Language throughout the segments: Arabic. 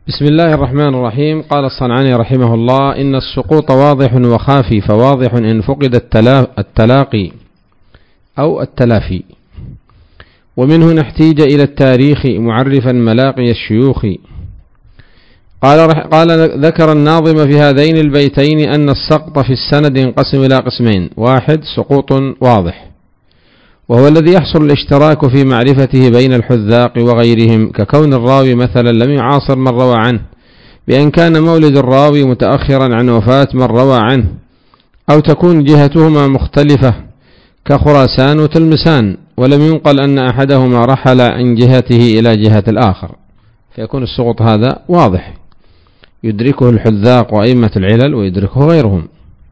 بسم الله الرحمن الرحيم. قال الصنعاني رحمه الله: إن السقوط واضح وخافي، فواضح إن فقد التلاقي أو التلافي، ومنه نحتيج إلى التاريخ معرفا ملاقي الشيوخ. قال ذكر الناظم في هذين البيتين أن السقط في السند ينقسم إلى قسمين: واحد سقوط واضح، وهو الذي يحصل الاشتراك في معرفته بين الحذاق وغيرهم، ككون الراوي مثلا لم يعاصر من روى عنه، بأن كان مولد الراوي متأخرا عن وفاة من روى عنه، أو تكون جهتهما مختلفة كخراسان وتلمسان، ولم ينقل أن أحدهما رحل عن جهته إلى جهة الآخر، فيكون السقوط هذا واضح يدركه الحذاق وأئمة العلل ويدركه غيرهم.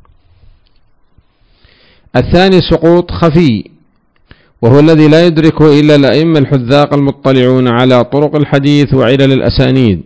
الثاني سقوط خفي، وهو الذي لا يدركه إلا الأئمة الحذاق المطلعون على طرق الحديث وعلل الأسانيد،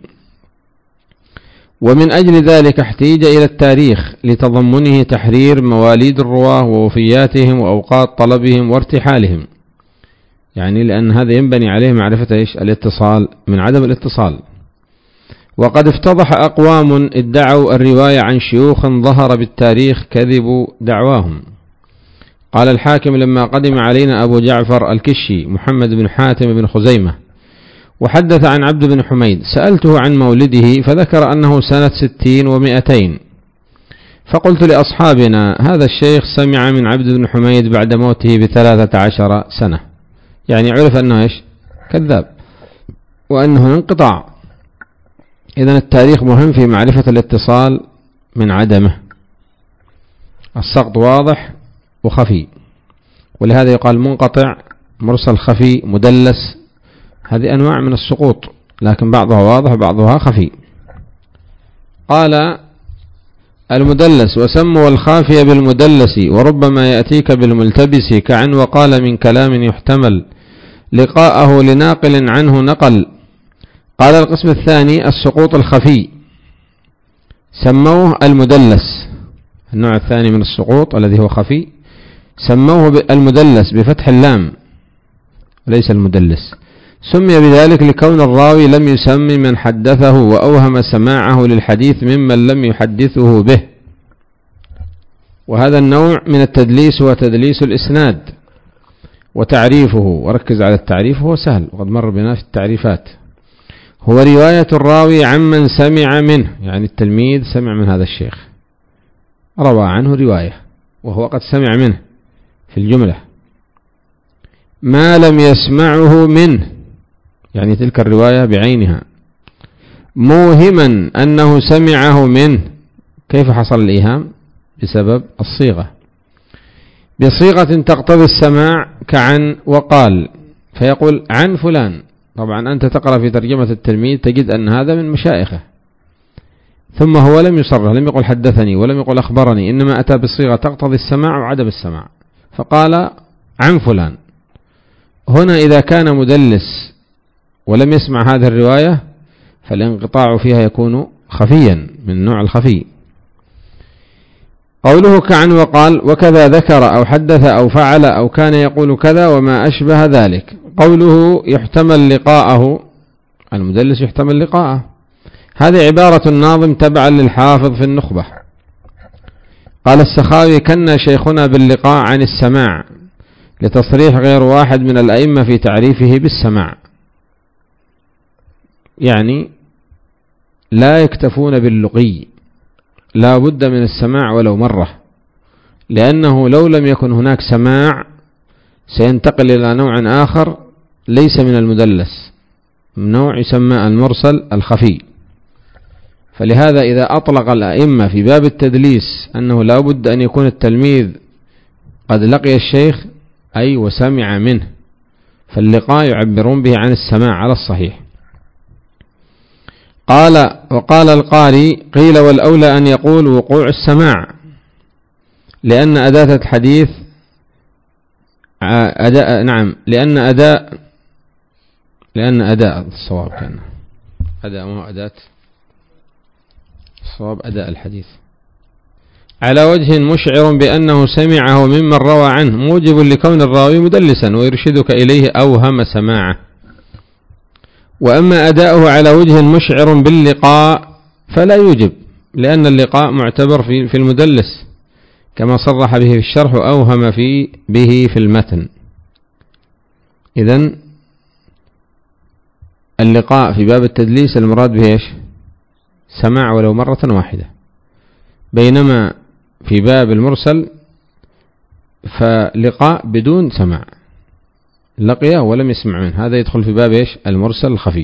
ومن أجل ذلك احتيج إلى التاريخ لتضمنه تحرير مواليد الرواه ووفياتهم وأوقات طلبهم وارتحالهم، يعني لأن هذا ينبني عليه معرفة الاتصال من عدم الاتصال. وقد افتضح أقوام ادعوا الرواية عن شيوخ ظهر بالتاريخ كذب دعواهم. قال الحاكم لما قدم علينا أبو جعفر الكشي محمد بن حاتم بن خزيمة وحدث عن عبد بن حميد، سألته عن مولده فذكر أنه سنة 60 و200، فقلت لأصحابنا: هذا الشيخ سمع من عبد بن حميد بعد موته ب13 سنة، يعني عرف أنه كذاب وأنه انقطاع. إذن التاريخ مهم في معرفة الاتصال من عدمه. السقط واضح وخفي، ولهذا يقال منقطع، مرسل، خفي، مدلس، هذه أنواع من السقوط، لكن بعضها واضح وبعضها خفي. قال المدلس: وسموا الخافي بالمدلس، وربما يأتيك بالملتبس، كعن وقال من كلام يحتمل لقاءه لناقل عنه نقل. قال القسم الثاني السقوط الخفي، سموه المدلس. النوع الثاني من السقوط الذي هو خفي سموه المدلس بفتح اللام وليس المدلس. سمي بذلك لكون الراوي لم يسمي من حدثه وأوهم سماعه للحديث ممن لم يحدثه به. وهذا النوع من التدليس هو تدليس الإسناد. وتعريفه، وركز على التعريف، هو سهل وقد مر بنا في التعريفات، هو رواية الراوي عمن سمع منه، يعني التلميذ سمع من هذا الشيخ، روى عنه رواية وهو قد سمع منه في الجملة، ما لم يسمعه منه، يعني تلك الرواية بعينها، موهما أنه سمعه منه. كيف حصل الإيهام؟ بسبب الصيغة، بصيغة تقتضي السماع، كعن وقال، فيقول عن فلان. طبعا أنت تقرأ في ترجمة التلميذ تجد أن هذا من مشايخه، ثم هو لم يصرح، لم يقل حدثني ولم يقل أخبرني، إنما أتى بصيغة تقتضي السماع وعدم السماع، فقال عن فلان. هنا إذا كان مدلس ولم يسمع هذه الرواية فالانقطاع فيها يكون خفيا من نوع الخفي. قوله كعن وقال وكذا ذكر أو حدث أو فعل أو كان يقول كذا وما أشبه ذلك. قوله يحتمل لقاءه، المدلس يحتمل لقاءه، هذه عبارة الناظم تبعا للحافظ في النخبة. قال السخاوي: كنا شيخنا باللقاء عن السماع، لتصريح غير واحد من الأئمة في تعريفه بالسماع، يعني لا يكتفون باللقي، لا بد من السماع ولو مرة، لأنه لو لم يكن هناك سماع سينتقل إلى نوع آخر ليس من المدلس، نوع يسمى المرسل الخفي. فلهذا إذا أطلق الأئمة في باب التدليس أنه لا بد أن يكون التلميذ قد لقي الشيخ أي وسمع منه، فاللقاء يعبرون به عن السماع على الصحيح. قال وقال القاري: قيل والأولى أن يقول وقوع السماع، لأن أداة الحديث لأن أداء الصواب كان أداء، ما هو أداة الصواب، أداء الحديث على وجه مشعر بأنه سمعه ممن روى عنه، موجب لكون الراوي مدلسا ويرشدك إليه أوهم سماعه. وأما أداؤه على وجه مشعر باللقاء فلا يوجب، لأن اللقاء معتبر في المدلس كما صرح به في الشرح وأوهم به في المتن. إذن اللقاء في باب التدليس المراد به إيش؟ سماع ولو مرة واحدة، بينما في باب المرسل فلقاء بدون سماع، لقيه ولم يسمع منه، هذا يدخل في باب إيش؟ المرسل الخفي.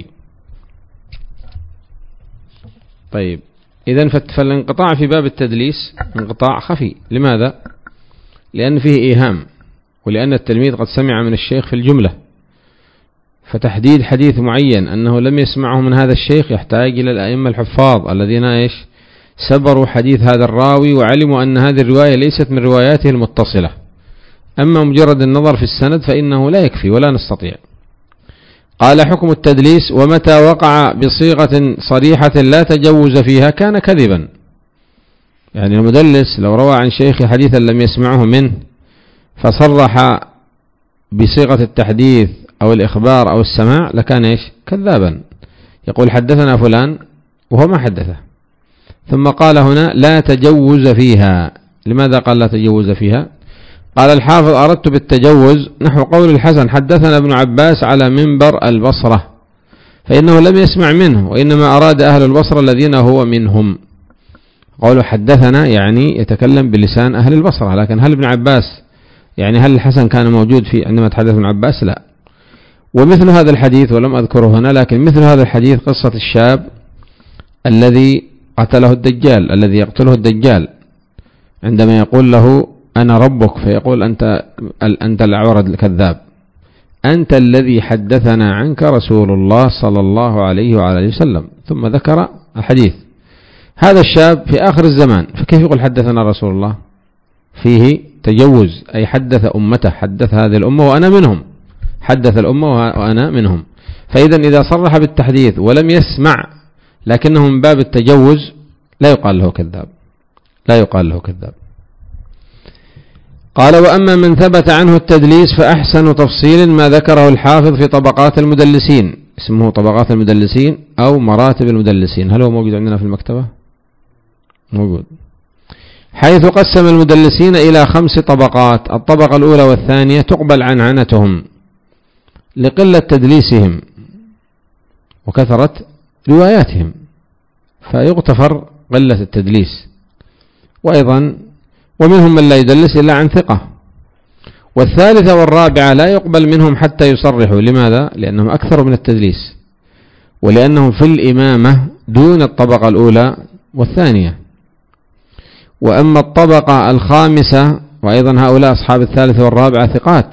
طيب إذن فالانقطاع في باب التدليس انقطاع خفي. لماذا؟ لأن فيه إيهام، ولأن التلميذ قد سمع من الشيخ في الجملة، فتحديد حديث معين أنه لم يسمعه من هذا الشيخ يحتاج إلى الأئمة الحفاظ الذين إيش؟ سبروا حديث هذا الراوي وعلموا أن هذه الرواية ليست من رواياته المتصلة. أما مجرد النظر في السند فإنه لا يكفي ولا نستطيع. قال: حكم التدليس: ومتى وقع بصيغة صريحة لا تجوز فيها كان كذبا. يعني المدلس لو روى عن شيخ حديثا لم يسمعه منه فصرح بصيغة التحديث أو الإخبار أو السماع لكان إيش؟ كذابا. يقول: حدثنا فلان وهو ما حدثه. ثم قال هنا: لا تجوز فيها. لماذا قال لا تجوز فيها؟ قال الحافظ: أردت بالتجوز نحو قول الحسن: حدثنا ابن عباس على منبر البصرة، فإنه لم يسمع منه، وإنما أراد أهل البصرة الذين هو منهم. قوله حدثنا يعني يتكلم بلسان أهل البصرة، لكن هل ابن عباس يعني هل الحسن كان موجود في عندما تحدث ابن عباس؟ لا. ومثل هذا الحديث ولم أذكره هنا، لكن مثل هذا الحديث قصة الشاب الذي قتله الدجال، الذي يقتله الدجال، عندما يقول له: أنا ربك، فيقول: أنت الأعور الكذاب، أنت الذي حدثنا عنك رسول الله صلى الله عليه وعلى وسلم. ثم ذكر الحديث. هذا الشاب في آخر الزمان، فكيف يقول حدثنا رسول الله؟ فيه تجوز، أي حدث أمته، حدث هذه الأمة وأنا منهم، حدث الأمة وأنا منهم. فإذا إذا صرح بالتحديث ولم يسمع لكنه من باب التجوز لا يقال له كذاب، لا يقال له كذاب. قال: وأما من ثبت عنه التدليس فأحسن تفصيل ما ذكره الحافظ في طبقات المدلسين، اسمه طبقات المدلسين أو مراتب المدلسين. هل هو موجود عندنا في المكتبة؟ موجود. حيث قسم المدلسين إلى 5 طبقات. الطبقة الأولى والثانية تقبل عنعنتهم لقلة تدليسهم وكثرة رواياتهم، فيغتفر قلة التدليس. وأيضا ومنهم من لا يدلس إلا عن ثقة. والثالثة والرابعة لا يقبل منهم حتى يصرحوا. لماذا؟ لأنهم أكثر من التدليس، ولأنهم في الإمامة دون الطبقة الأولى والثانية. وأما الطبقة الخامسة، وأيضا هؤلاء أصحاب الثالثة والرابعة ثقات،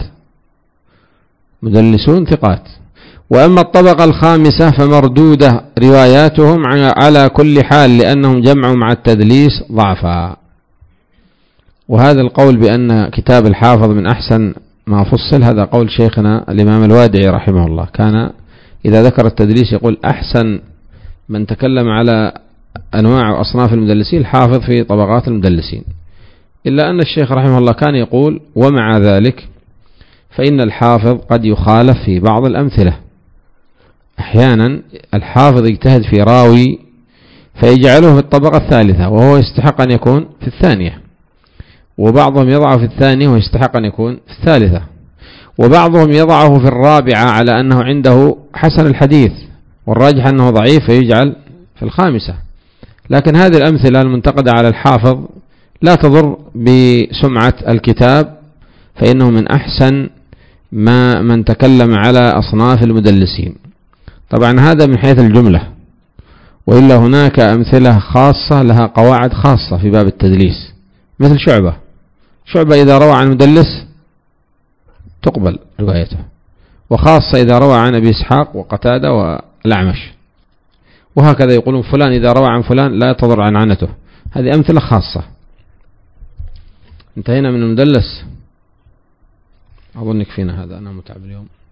مدلسون ثقات. وأما الطبقة الخامسة فمردودة رواياتهم على كل حال، لأنهم جمعوا مع التدليس ضعفا. وهذا القول بأن كتاب الحافظ من أحسن ما فصل، هذا قول شيخنا الإمام الوادعي رحمه الله، كان إذا ذكر التدليس يقول: أحسن من تكلم على أنواع وأصناف المدلسين الحافظ في طبقات المدلسين. إلا أن الشيخ رحمه الله كان يقول: ومع ذلك فإن الحافظ قد يخالف في بعض الأمثلة. أحيانا الحافظ يجتهد في راوي فيجعله في الطبقة الثالثة وهو يستحق أن يكون في الثانية، وبعضهم يضعه في الثانية ويستحق أن يكون في الثالثة، وبعضهم يضعه في الرابعة على أنه عنده حسن الحديث والراجح أنه ضعيف فيجعل في الخامسة. لكن هذه الأمثلة المنتقدة على الحافظ لا تضر بسمعة الكتاب، فإنه من أحسن من تكلم على أصناف المدلسين. طبعا هذا من حيث الجملة، وإلا هناك أمثلة خاصة لها قواعد خاصة في باب التدليس، مثل شعبة إذا روى عن مدلس تقبل روايته، وخاصة إذا روى عن أبي إسحاق وقتادة والأعمش، وهكذا يقولون فلان إذا روى عن فلان لا تضر عنعنته. هذه أمثلة خاصة. انتهينا من المدلس، أظن يكفينا هذا، أنا متعب اليوم.